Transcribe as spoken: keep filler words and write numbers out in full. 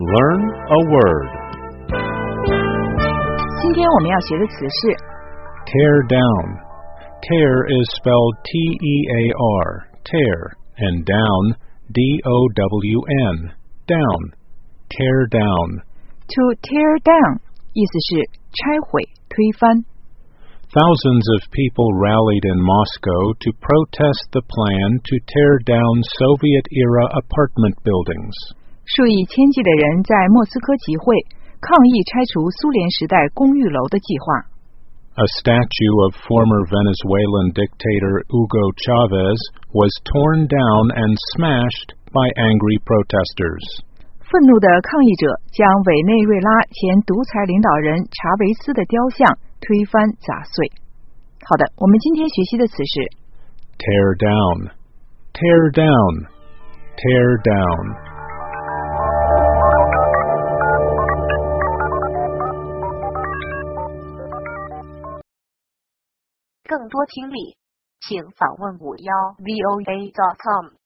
Learn a word. 今天我们要学的词是 Tear down. Tear is spelled T E A R, tear, and down, D O W N, down. Tear down. to tear down 意思是拆毁、推翻。 Thousands of people rallied in Moscow to protest the plan to tear down Soviet-era apartment buildings. 数以千计的人在莫斯科集会，抗议拆除苏联时代公寓楼的计划。 A statue of former Venezuelan dictator Hugo Chavez was torn down and smashed by angry protesters. 愤怒的抗议者将委内瑞拉前独裁领导人查韦斯的雕像推翻砸碎。好的，我们今天学习的词是 Tear down. Tear down. Tear down. 更多听力，请访问五幺 V O A dot com。